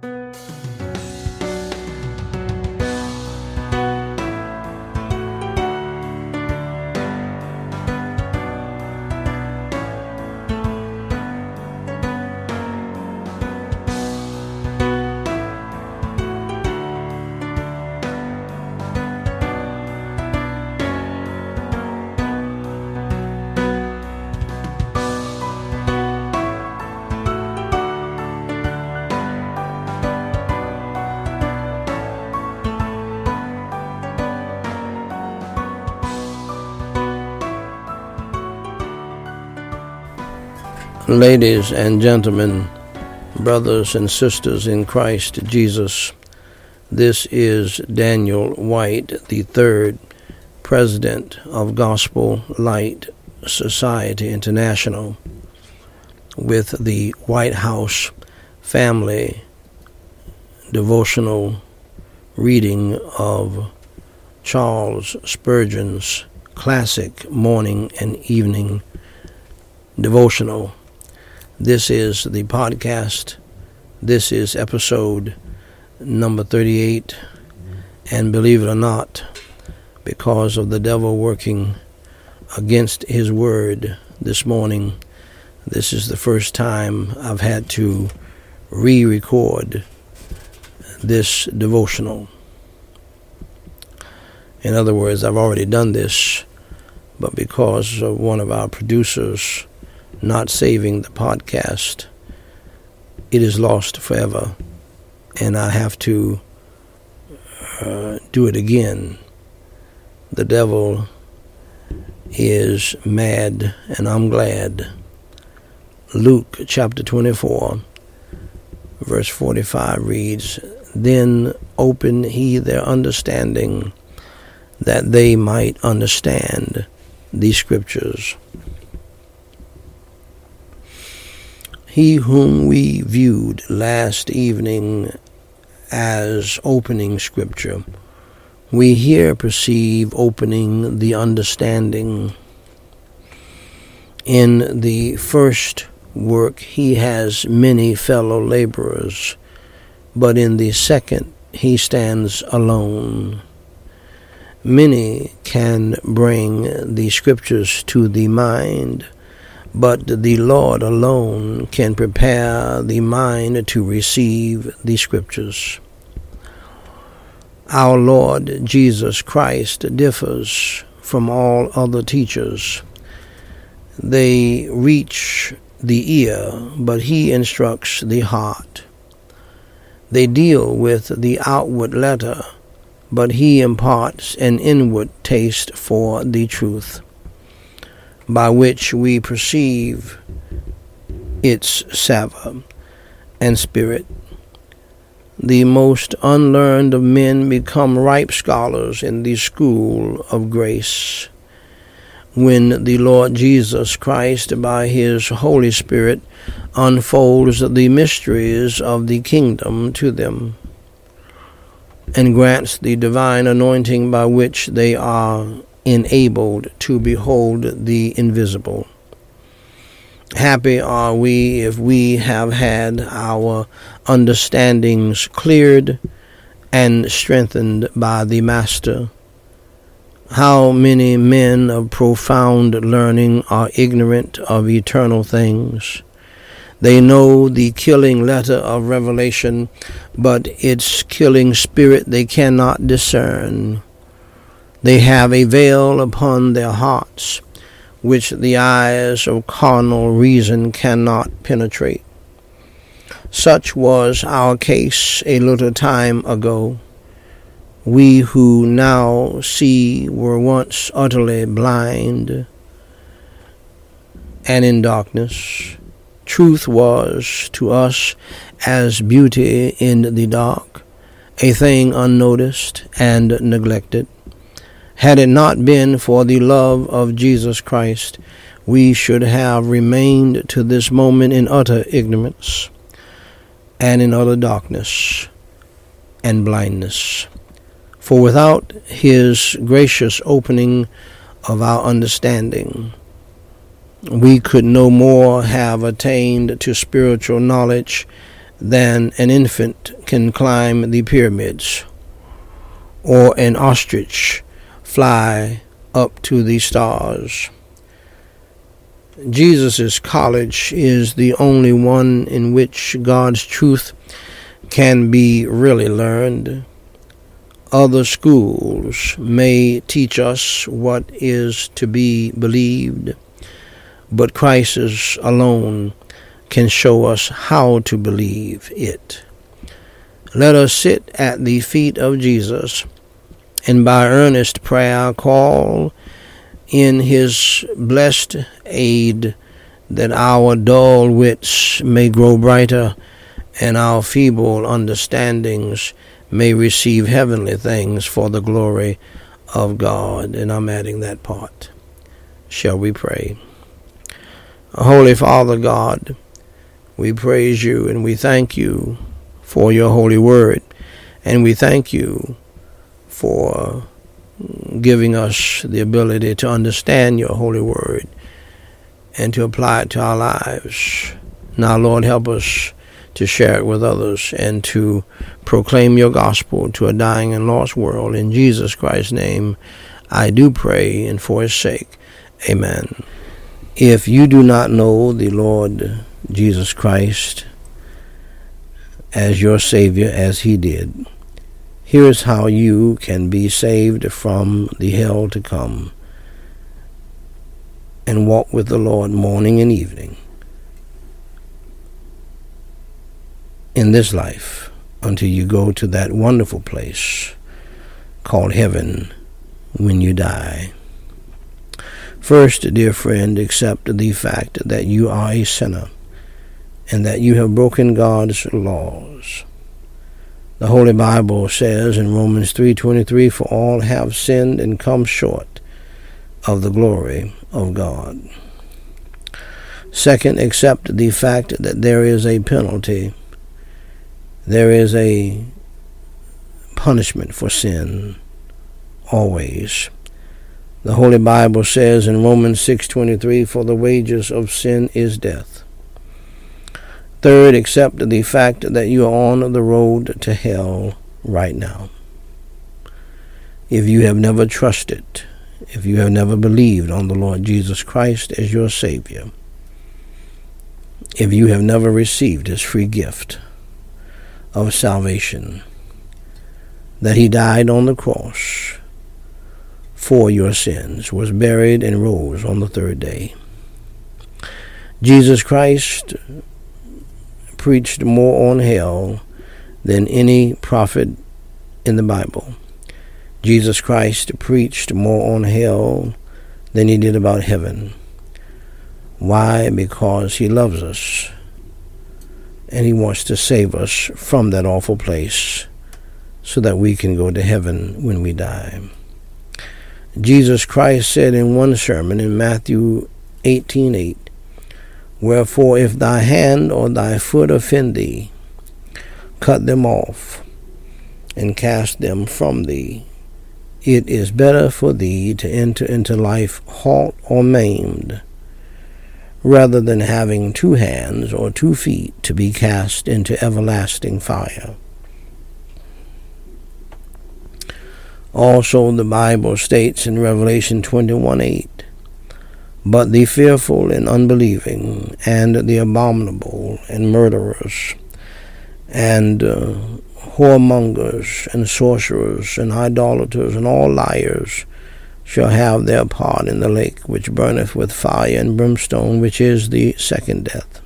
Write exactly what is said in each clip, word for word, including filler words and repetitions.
Ladies and gentlemen, brothers and sisters in Christ Jesus, this is Daniel White, the third president of Gospel Light Society International, with the White House Family devotional reading of Charles Spurgeon's classic morning and evening devotional. This is the podcast. This is episode number thirty-eight. And believe it or not, because of the devil working against his word this morning, this is the first time I've had to re-record this devotional. In other words, I've already done this, but because of one of our producers not saving the podcast, it is lost forever, and I have to uh, do it again. The devil is mad, and I'm glad. Luke chapter twenty-four, verse forty-five reads, "Then opened he their understanding, that they might understand the scriptures." He whom we viewed last evening as opening scripture, we here perceive opening the understanding. In the first work he has many fellow laborers, but in the second he stands alone. Many can bring the scriptures to the mind, but the Lord alone can prepare the mind to receive the scriptures. Our Lord Jesus Christ differs from all other teachers. They reach the ear, but he instructs the heart. They deal with the outward letter, but he imparts an inward taste for the truth, by which we perceive its savour and spirit. The most unlearned of men become ripe scholars in the school of grace, when the Lord Jesus Christ, by his Holy Spirit, unfolds the mysteries of the kingdom to them, and grants the divine anointing by which they are enabled to behold the invisible. Happy are we if we have had our understandings cleared and strengthened by the Master. How many men of profound learning are ignorant of eternal things? They know the killing letter of Revelation, but its killing spirit they cannot discern. They have a veil upon their hearts, which the eyes of carnal reason cannot penetrate. Such was our case a little time ago. We who now see were once utterly blind and in darkness. Truth was to us as beauty in the dark, a thing unnoticed and neglected. Had it not been for the love of Jesus Christ, we should have remained to this moment in utter ignorance and in utter darkness and blindness. For without his gracious opening of our understanding, we could no more have attained to spiritual knowledge than an infant can climb the pyramids, or an ostrich fly up to the stars. Jesus' college is the only one in which God's truth can be really learned. Other schools may teach us what is to be believed, but Christ alone can show us how to believe it. Let us sit at the feet of Jesus and by earnest prayer call in his blessed aid, that our dull wits may grow brighter and our feeble understandings may receive heavenly things for the glory of God. And I'm adding that part. Shall we pray? Holy Father God, we praise you and we thank you for your holy word, and we thank you for giving us the ability to understand your holy word and to apply it to our lives. Now, Lord, help us to share it with others and to proclaim your gospel to a dying and lost world. In Jesus Christ's name, I do pray, and for his sake, amen. If you do not know the Lord Jesus Christ as your Savior as he did, here's how you can be saved from the hell to come and walk with the Lord morning and evening in this life until you go to that wonderful place called heaven when you die. First, dear friend, accept the fact that you are a sinner and that you have broken God's laws. The Holy Bible says in Romans three twenty-three, for all have sinned and come short of the glory of God. Second, accept the fact that there is a penalty. There is a punishment for sin, always. The Holy Bible says in Romans six twenty-three, for the wages of sin is death. Third, accept the fact that you are on the road to hell right now. If you have never trusted, if you have never believed on the Lord Jesus Christ as your Savior, if you have never received his free gift of salvation, that he died on the cross for your sins, was buried, and rose on the third day. Jesus Christ preached more on hell than any prophet in the Bible. Jesus Christ preached more on hell than he did about heaven. Why? Because he loves us, and he wants to save us from that awful place so that we can go to heaven when we die. Jesus Christ said in one sermon in Matthew eighteen eight, wherefore if thy hand or thy foot offend thee, cut them off and cast them from thee. It is better for thee to enter into life halt or maimed, rather than having two hands or two feet to be cast into everlasting fire. Also, the Bible states in Revelation twenty-one eight, but the fearful and unbelieving, and the abominable, and murderers, and uh, whoremongers, and sorcerers, and idolaters, and all liars, shall have their part in the lake which burneth with fire and brimstone, which is the second death.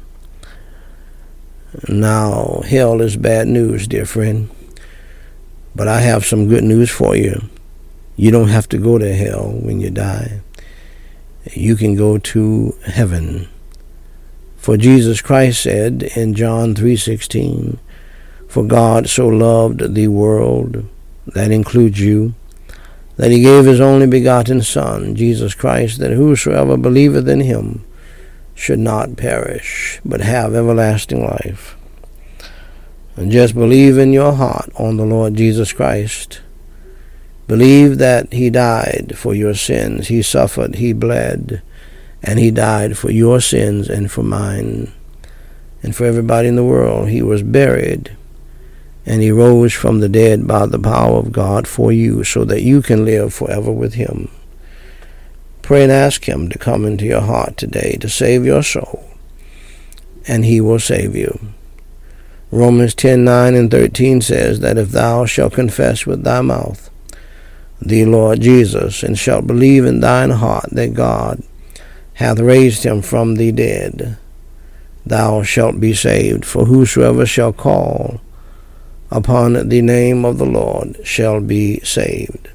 Now, hell is bad news, dear friend, but I have some good news for you. You don't have to go to hell when you die. You can go to heaven. For Jesus Christ said in John three sixteen, for God so loved the world, that includes you, that he gave his only begotten Son, Jesus Christ, that whosoever believeth in him should not perish, but have everlasting life. And just believe in your heart on the Lord Jesus Christ. Believe that he died for your sins. He suffered, he bled, and he died for your sins and for mine. and for everybody in the world. He was buried, and he rose from the dead by the power of God for you, so that you can live forever with him. Pray and ask him to come into your heart today to save your soul, and he will save you. Romans ten, nine and thirteen says that if thou shalt confess with thy mouth the Lord Jesus, and shalt believe in thine heart that God hath raised him from the dead, thou shalt be saved. For whosoever shall call upon the name of the Lord shall be saved.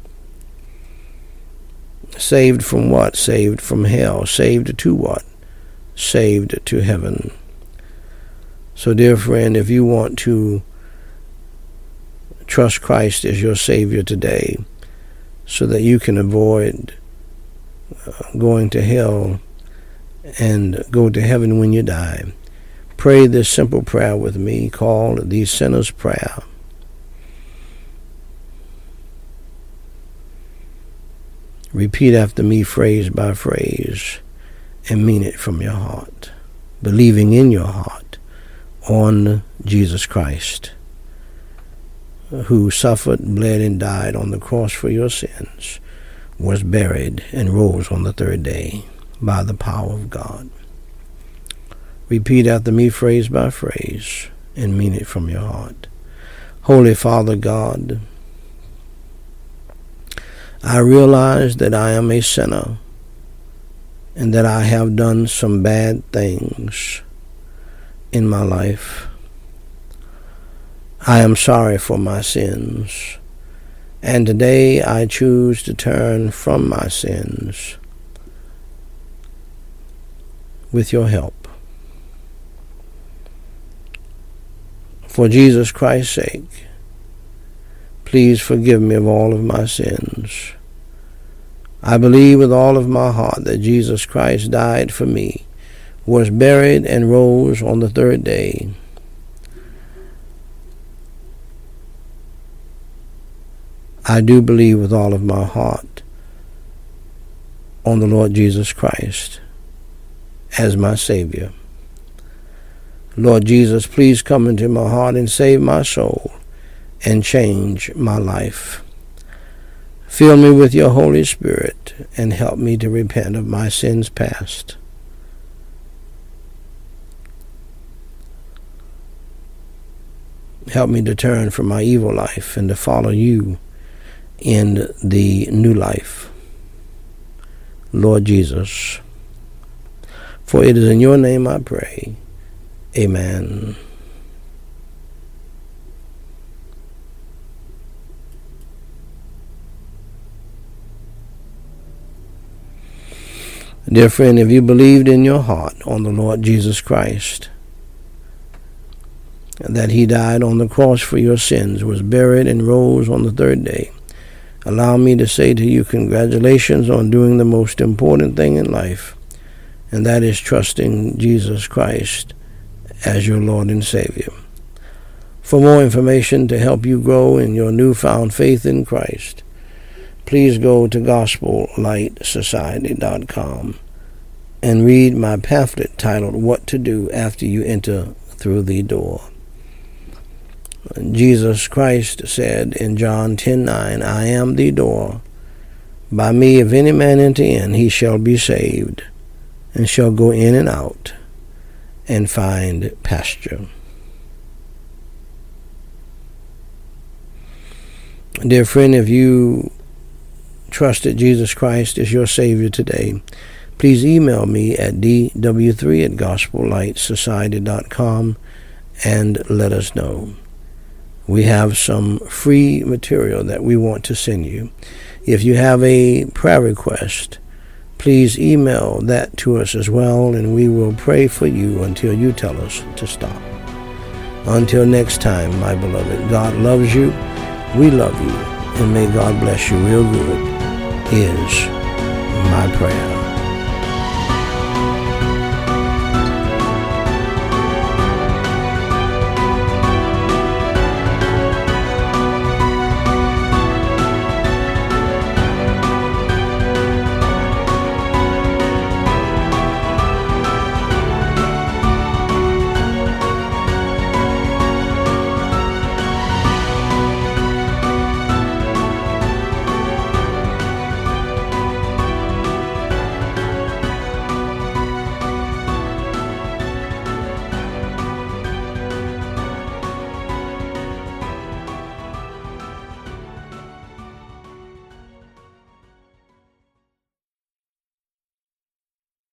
Saved from what? Saved from hell. Saved to what? Saved to heaven. So, dear friend, if you want to trust Christ as your Savior today, so that you can avoid uh, going to hell and go to heaven when you die, pray this simple prayer with me called the Sinner's Prayer. Repeat after me phrase by phrase and mean it from your heart, believing in your heart on Jesus Christ, who suffered, bled, and died on the cross for your sins, was buried, and rose on the third day by the power of God. Repeat after me phrase by phrase and mean it from your heart. Holy Father God, I realize that I am a sinner and that I have done some bad things in my life. I am sorry for my sins, and today I choose to turn from my sins with your help. For Jesus Christ's sake, please forgive me of all of my sins. I believe with all of my heart that Jesus Christ died for me, was buried, and rose on the third day. I do believe with all of my heart on the Lord Jesus Christ as my Savior. Lord Jesus, please come into my heart and save my soul and change my life. Fill me with your Holy Spirit and help me to repent of my sins past. Help me to turn from my evil life and to follow you in the new life, Lord Jesus. For it is in your name I pray. Amen. Dear friend, if you believed in your heart on the Lord Jesus Christ, that he died on the cross for your sins, was buried, and rose on the third day, allow me to say to you, congratulations on doing the most important thing in life, and that is trusting Jesus Christ as your Lord and Savior. For more information to help you grow in your newfound faith in Christ, please go to gospel light society dot com and read my pamphlet titled What to Do After You Enter Through the Door. Jesus Christ said in John ten nine, I am the door. By me, if any man enter in, he shall be saved, and shall go in and out, and find pasture. Dear friend, if you trusted Jesus Christ as your Savior today, please email me at d w three at gospel light society dot com and let us know. We have some free material that we want to send you. If you have a prayer request, please email that to us as well, and we will pray for you until you tell us to stop. Until next time, my beloved, God loves you, we love you, and may God bless you real good is my prayer.